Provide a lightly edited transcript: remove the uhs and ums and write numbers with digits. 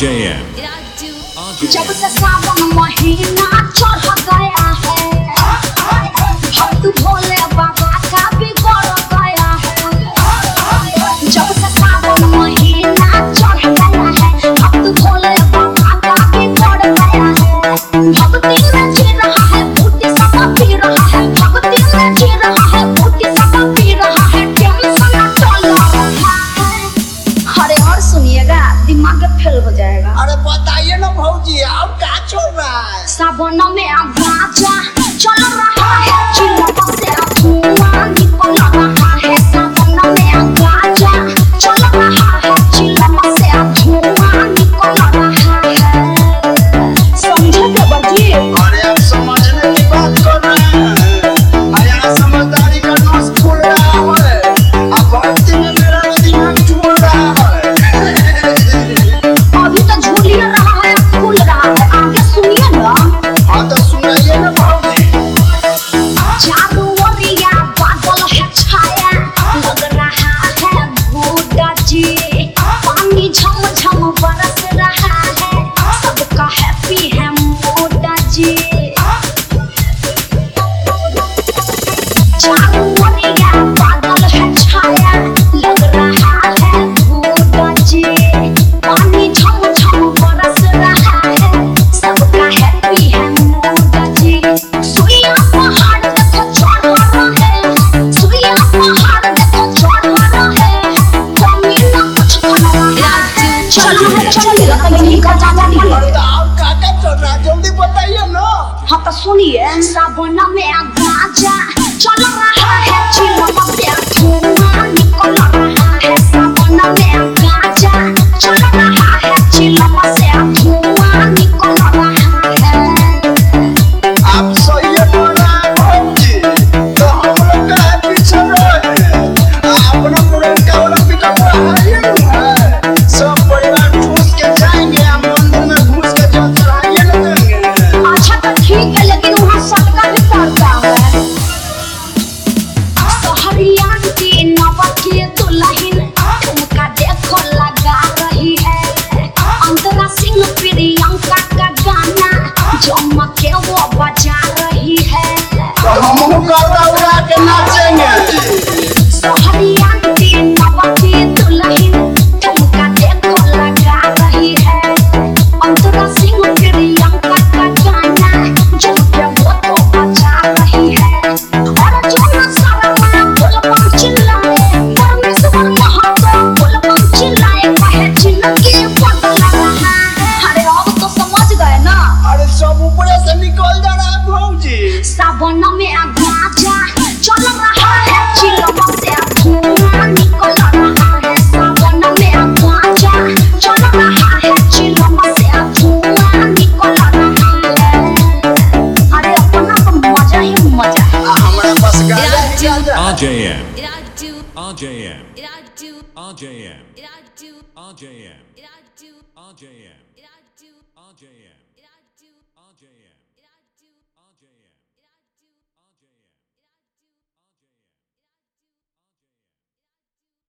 RJM जब से सावन महीना चढ़ गया है, भक्त भोले बाबा का बिगड़ गया है। जब से सावन महीना चढ़ गया है, भक्त भोले बाबा का बिगड़ गया है। भक्ति में जी रहा है, बूटी सब पी रहा है। भक्ति में जी रहा है, बूटी सब पी रहा है। टेंशन टल रहा है। अरे और सुनिएगा, दिमाग फेल हो जाएगा। अरे बताइए ना भौजी, अब क्या चल रहा है? सावन में गाजा चल रहा है, चिलम से धुआं निकल रहा है। सावन में गाजा चल रहा है, चिलम से धुआं निकल रहा है। समझे देवजी? अरे अब समझने की बात कर रहे हैं। यहाँ समझदारी का नस खुल रहा है। अब भक्ति में मेरा दिमाग झूल रहा है। अभी तो झूल ही रहा है, खुल रहा है। आगे सुनिए ना। हाँ तो सुनाइए ना भौजी। चारों ओरिया बादल है छाया, लग रहा है बूढ़ा जी। पानी झम झम बरस रहा है, सबका हैप्पी है बूढ़ा जी। चारों ओरिया बादल है छाया, लग रहा है बूढ़ा जी। पानी झम झम बरस रहा है, सबका हैप्पी है बूढ़ा जी। सुइया पहाड़ देखो चढ़ रहे हैं, सुइया पहाड़ देखो चढ़ रहे हैं। कमी ना कुछ बन रहा है। चलिए कहीं का जाना नहीं। अरे तो अब क्या चल रहा है? जल्दी बताइए ना। हाँ तो सुनिए, सावन में गाजा चल रहा है, चिलम से धुआं निकल रहा है। सावन में गाजा चल रहा है, चिलम से धुआं निकल रहा है। आप सही बोल रहे हैं भौजी। तो हम लोग का है पीछे रहे। अपना पुरनका वाला पिकअप है ना। सब परिवार ठूस के जाएंगे, हम मंदिर में घुस के जल चढ़ाइए ना देंगे। अच्छा तो ठीक है, लेकिन वहाँ सटका भी पड़ता है। सहरिया की नवकी दुल्हन ठुमका देखो लगा रही है। अंतरा सिंह प्रियंका का गाना जम के वो बजा रही है। तो हम गर्दा उड़ा के नाचेंगे। सहरिया की नवकी दुल्हन ठुमका देखो लगा रही है। अंतरा सिंह प्रियंका का गाना जम के वो तो बजा रही है। और जो ना सारा बोलबम चिल्लाए, परमेश्वर महादेव बोलबम चिल्लाए, कहे जिंदगी बदल रहा है। अरे अब तो समझ गए ना। अरे सब ऊपर से निकल जा रहा है भौजी। सावन में गाजा चल रहा है, चिलम से धुआं निकल रहा है। सावन में गाजा चल रहा है, चिलम से धुआं निकल रहा है। अरे अपना तो मजा ही मजा है। हमारे पास गाजा RJM RJM RJM RJM RJM RJM